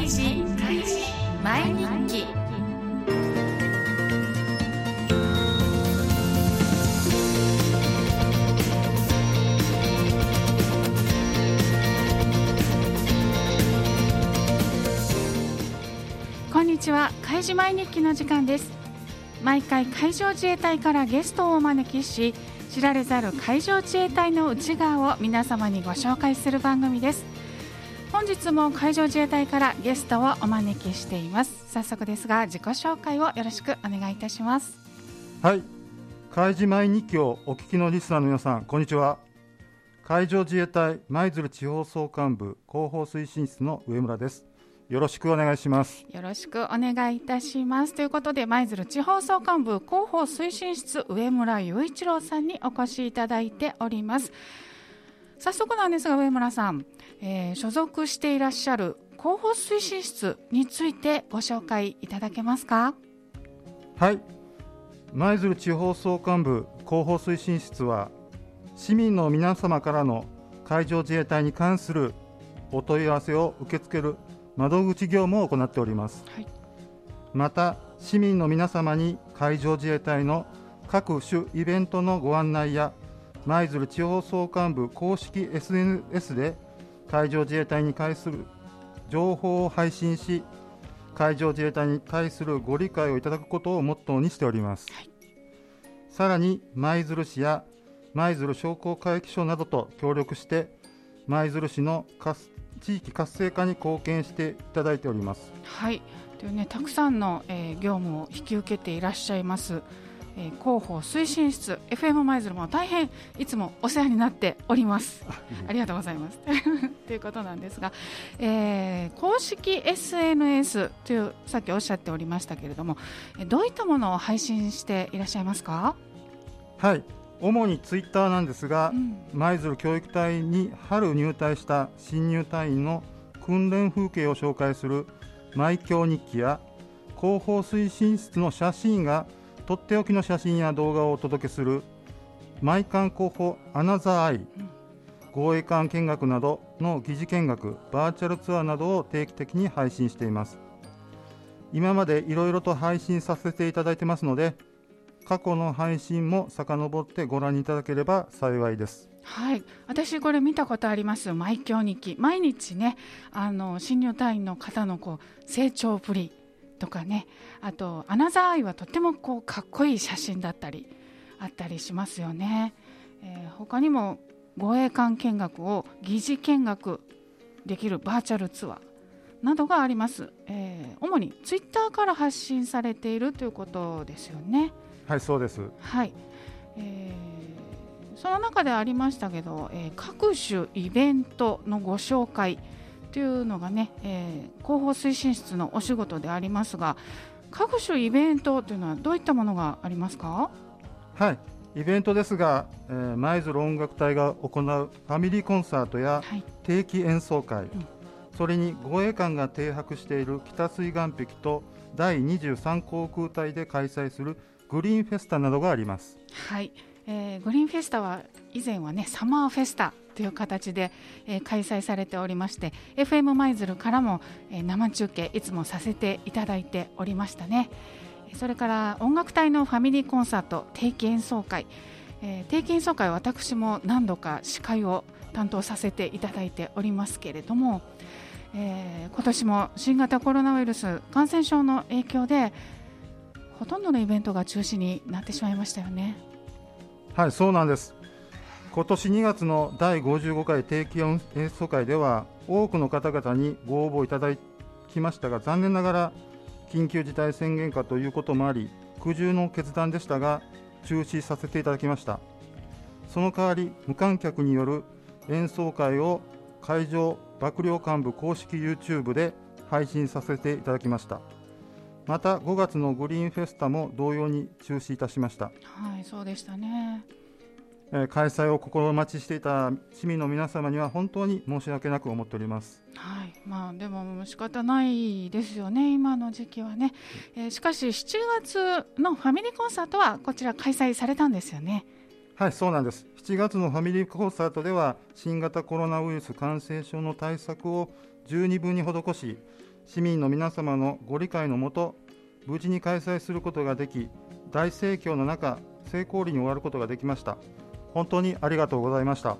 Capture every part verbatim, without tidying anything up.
示毎日記。こんにちは。開示毎日記の時間です。毎回海上自衛隊からゲストをお招きし、知られざる海上自衛隊の内側を皆様にご紹介する番組です。本日も海上自衛隊からゲストをお招きしています。早速ですが自己紹介をよろしくお願いいたします。 はい、海事毎日記をお聞きのリスナーの皆さん、こんにちは。海上自衛隊舞鶴地方総監部広報推進室の上村です。よろしくお願いします。 よろしくお願いいたします。ということで、舞鶴地方総監部広報推進室上村雄一郎さんにお越しいただいております。早速なんですが、上村さん、えー、所属していらっしゃる広報推進室についてご紹介いただけますか？ はい、舞鶴地方総監部広報推進室は、市民の皆様からの海上自衛隊に関するお問い合わせを受け付ける窓口業務を行っております。はい、また市民の皆様に海上自衛隊の各種イベントのご案内や、舞鶴地方総監部公式 エスエヌエス で海上自衛隊に関する情報を配信し、海上自衛隊に対するご理解をいただくことをモットーにしております。はい、さらに舞鶴市や舞鶴商工会議所などと協力して、舞鶴市の地域活性化に貢献していただいております。 はい、というね、たくさんの、えー、業務を引き受けていらっしゃいます、えー、広報推進室 エフエム 舞鶴も大変いつもお世話になっております。ありがとうございますということなんですが、えー、公式 エスエヌエス というさっきおっしゃっておりましたけれども、どういったものを配信していらっしゃいますか？ はい、主にツイッターなんですが、舞鶴、うん、教育隊に春入隊した新入隊員の訓練風景を紹介する舞教日記や、広報推進室の写真がとっておきの写真や動画をお届けする舞館広報アナザーアイ、うん、護衛艦見学などの疑似見学、バーチャルツアーなどを定期的に配信しています。今までいろいろと配信させていただいてますので、過去の配信も遡ってご覧いただければ幸いです。 はい、私これ見たことあります。舞教日記、毎日ね、あの新入隊員の方のこう成長ぶりとかね、あとアナザーアイはとってもこうかっこいい写真だったりあったりしますよね。えー、他にも護衛艦見学を疑似見学できるバーチャルツアーなどがあります。えー、主にツイッターから発信されているということですよね。 はい、そうです。 はい、えー、その中でありましたけど、えー、各種イベントのご紹介というのがね、えー、広報推進室のお仕事でありますが、各種イベントというのはどういったものがありますか？ はい、イベントですが、えー、舞鶴音楽隊が行うファミリーコンサートや定期演奏会、はい、うん、それに護衛艦が停泊している北水岸壁とだいにじゅうさん航空隊で開催するグリーンフェスタなどがあります。 はい、えー、グリーンフェスタは以前はねサマーフェスタという形で、えー、開催されておりまして、 エフエム 舞鶴からも、えー、生中継いつもさせていただいておりましたね。それから音楽隊のファミリーコンサート定期演奏会、えー、定期演奏会は私も何度か司会を担当させていただいておりますけれども、えー、今年も新型コロナウイルス感染症の影響でほとんどのイベントが中止になってしまいましたよね。 はい、そうなんです。今年にがつのだいごじゅうごかい定期演奏会では多くの方々にご応募いただきましたが、残念ながら緊急事態宣言下ということもあり苦渋の決断でしたが中止させていただきました。その代わり無観客による演奏会を会場幕僚監部公式 YouTube で配信させていただきました。またごがつのグリーンフェスタも同様に中止いたしました。 はい、そうでしたね。 えー、開催を心待ちしていた市民の皆様には本当に申し訳なく思っております。 はい、まあ、でも仕方ないですよね、今の時期はね。えー、しかししちがつのファミリーコンサートはこちら開催されたんですよね。 はい、そうなんです。しちがつのファミリーコンサートでは新型コロナウイルス感染症の対策を十二分に施し、 市民の皆様のご理解のもと無事に開催することができ、大盛況の中成功裏に終わることができました。本当にありがとうございました。 はい、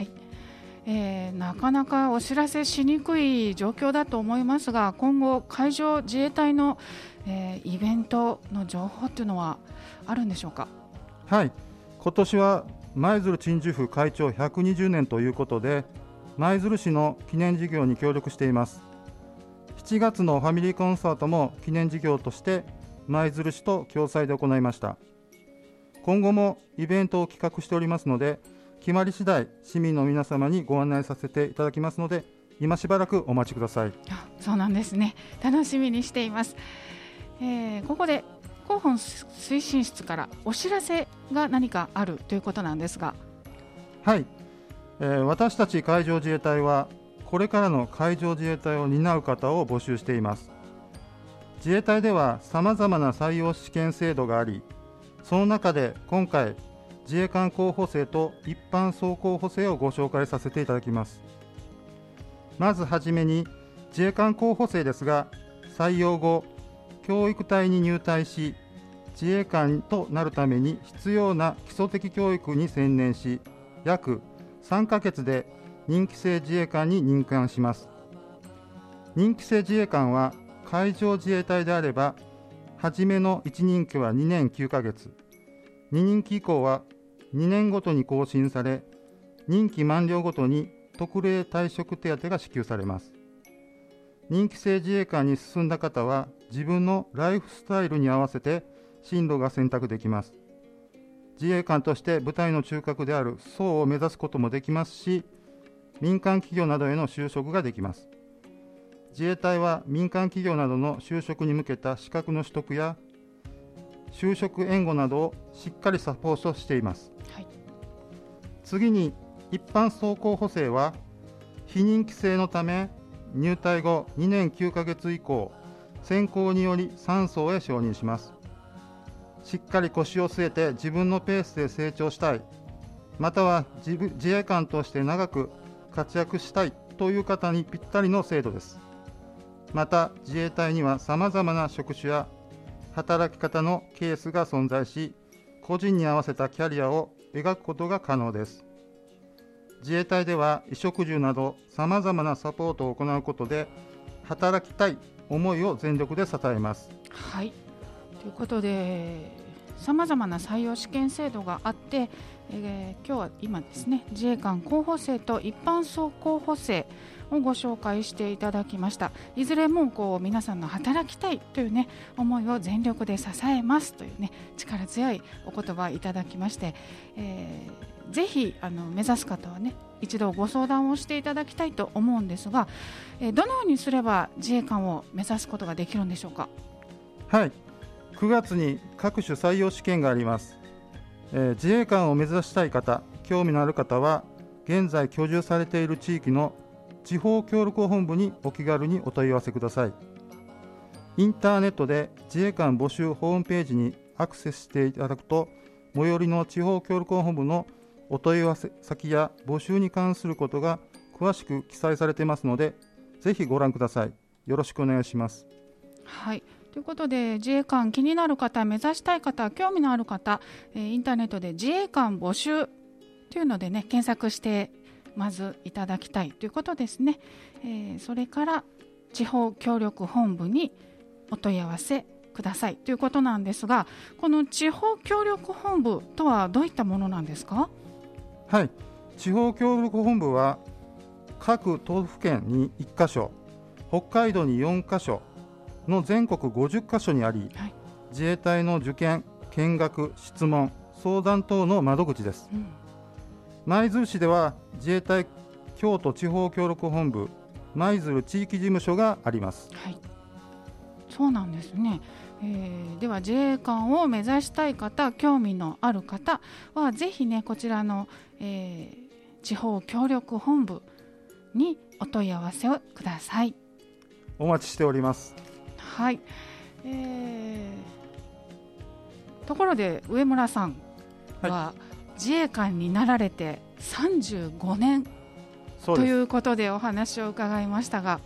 えー、なかなかお知らせしにくい状況だと思いますが、今後海上自衛隊の、えー、イベントの情報というのはあるんでしょうか。 はい、今年は舞鶴鎮守府開庁ひゃくにじゅうねんということで、舞鶴市の記念事業に協力しています。しちがつのファミリーコンサートも記念事業として舞鶴市と共催で行いました。今後もイベントを企画しておりますので、決まり次第市民の皆様にご案内させていただきますので、今しばらくお待ちください。 あ、そうなんですね。楽しみにしています。えー、ここで広報推進室からお知らせが何かあるということなんですが。 はい、えー、私たち海上自衛隊はこれからの海上自衛隊を担う方を募集しています。自衛隊ではさまざまな採用試験制度があり、その中で今回自衛官候補生と一般総候補生をご紹介させていただきます。まずはじめに自衛官候補生ですが、採用後教育隊に入隊し、自衛官となるために必要な基礎的教育に専念し、約さんかげつで任期制自衛官に任官します。任期制自衛官は海上自衛隊であれば、初めのいち任期はにねんきゅうかげつ、に任期以降はにねんごとに更新され、任期満了ごとに特例退職手当が支給されます。任期制自衛官に進んだ方は自分のライフスタイルに合わせて進路が選択できます。自衛官として部隊の中核である曹を目指すこともできますし、民間企業などへの就職ができます。自衛隊は民間企業などの就職に向けた資格の取得や就職援護などをしっかりサポートしています。はい、次に一般総候補生は非任期制のため、入隊後にねんきゅうかげつ以降、選考によりさん層へ承認します。しっかり腰を据えて自分のペースで成長したい、または 自, 自衛官として長く活躍したいという方にぴったりの制度です。また自衛隊にはさまざまな職種や働き方のケースが存在し、個人に合わせたキャリアを描くことが可能です。自衛隊では衣食住などさまざまなサポートを行うことで、働きたい思いを全力で支えます。 はい、ということでさまざまな採用試験制度があって、えー、今日は今ですね、自衛官候補生と一般総候補生をご紹介していただきました。いずれもこう皆さんの働きたいというね思いを全力で支えますというね力強いお言葉いただきまして、えー、ぜひあの目指す方はね一度ご相談をしていただきたいと思うんですが、えー、どのようにすれば自衛官を目指すことができるんでしょうか。 はい、くがつに各種採用試験があります。えー、自衛官を目指したい方、興味のある方は現在居住されている地域の地方協力本部にお気軽にお問い合わせください。インターネットで自衛官募集ホームページにアクセスしていただくと、最寄りの地方協力本部のお問い合わせ先や募集に関することが詳しく記載されていますので、ぜひご覧ください。よろしくお願いします。 はい、ということで自衛官気になる方、目指したい方、興味のある方、えー、インターネットで自衛官募集というのでね検索してまずいただきたいということですね。えー、それから地方協力本部にお問い合わせくださいということなんですが、この地方協力本部とはどういったものなんですか。 はい、地方協力本部は各都府県にいっか所、北海道によんか所の全国ごじゅっか所にあり、はい、自衛隊の受験、見学、質問、相談等の窓口です。うん、舞鶴市では自衛隊京都地方協力本部舞鶴地域事務所があります。 はい、そうなんですね。えー、では自衛官を目指したい方、興味のある方はぜひねこちらの、えー、地方協力本部にお問い合わせをください。 お待ちしております。 はい、えー、ところで上村さんは、はい、自衛官になられてさんじゅうごねんということでお話を伺いましたが、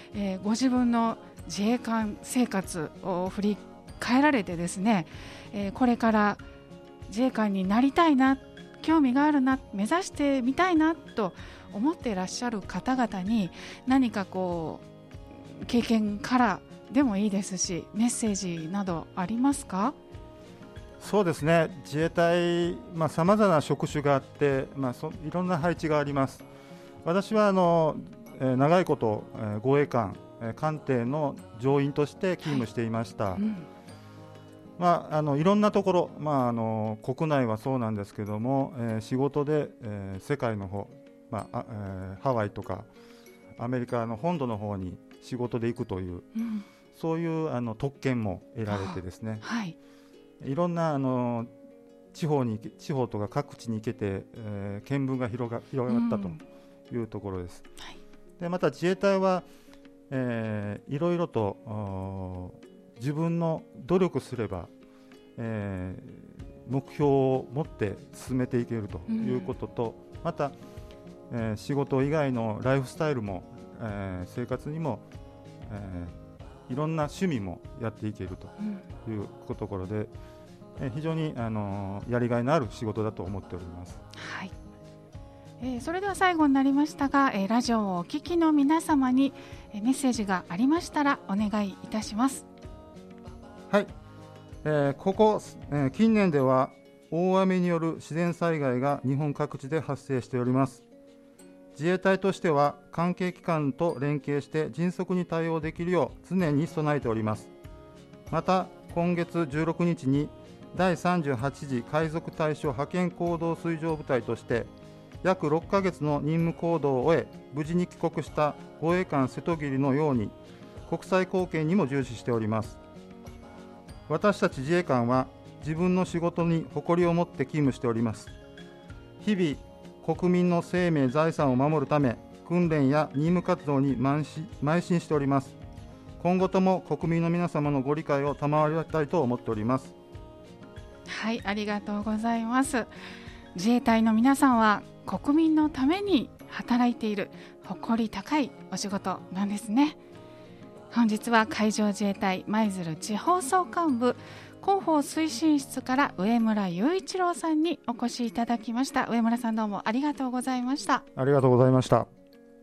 えー、ご自分の自衛官生活を振り返られてですね、えー、これから自衛官になりたいな、興味があるな、目指してみたいなと思っていらっしゃる方々に何かこう経験からでもいいですし、メッセージなどありますか？ そうですね、自衛隊、まあ、様々な職種があって、まあ、そいろんな配置があります。私はあの、えー、長いこと、えー、護衛官、えー、艦艇の乗員として勤務していました。はい、うん、まあ、あのいろんなところ、まあ、あの国内はそうなんですけども、えー、仕事で、えー、世界の方、まあえー、ハワイとかアメリカの本土の方に仕事で行くという、うん、そういうあの特権も得られてですね、はい、いろんなあの地方に地方とか各地に行けて、えー、見聞が広が、広がったというところです。うん、はい、でまた自衛隊は、えー、いろいろと自分の努力すれば、えー、目標を持って進めていけるということと、うん、また、えー、仕事以外のライフスタイルも、えー、生活にも、えー、いろんな趣味もやっていけるというところで、うん、えー、非常に、あのー、やりがいのある仕事だと思っております。 はい、えー、それでは最後になりましたが、えー、ラジオをお聞きの皆様に、えー、メッセージがありましたらお願いいたします。 はい、えー、ここ、えー、近年では大雨による自然災害が日本各地で発生しております。自衛隊としては関係機関と連携して迅速に対応できるよう常に備えております。また今月じゅうろくにちにだいさんじゅうはちじ海賊対処派遣行動水上部隊として約ろっかげつの任務行動を終え無事に帰国した護衛艦瀬戸霧のように国際貢献にも重視しております。私たち自衛官は自分の仕事に誇りを持って勤務しております。日々国民の生命財産を守るため訓練や任務活動に邁進しております。今後とも国民の皆様のご理解を賜りたいと思っております。 はい、ありがとうございます。自衛隊の皆さんは国民のために働いている誇り高いお仕事なんですね。本日は海上自衛隊舞鶴地方総監部広報推進室から上村雄一郎さんにお越しいただきました。上村さん、どうもありがとうございました。 ありがとうございました。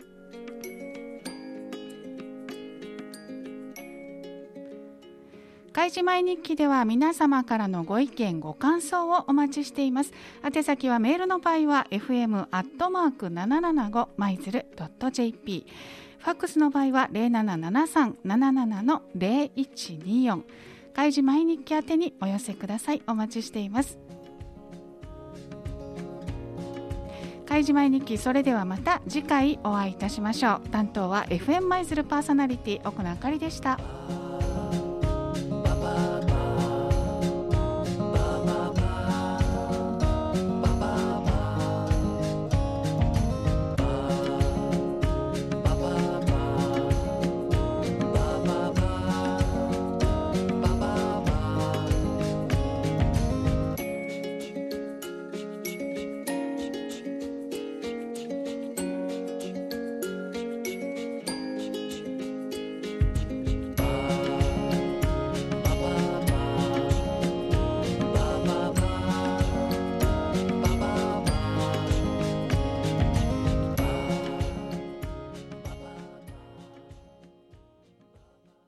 海自前日記では皆様からのご意見ご感想をお待ちしています。宛先はメールの場合は エフエム アットマーク ななななご マイズル ドット ジェーピー、 ファックスの場合は ゼロななななさん なななな の ゼロいちによん、海自前日記宛てにお寄せください。お待ちしています。海自前日記、それではまた次回お会いいたしましょう。担当は エフエム 舞鶴パーソナリティ奥野あかりでした。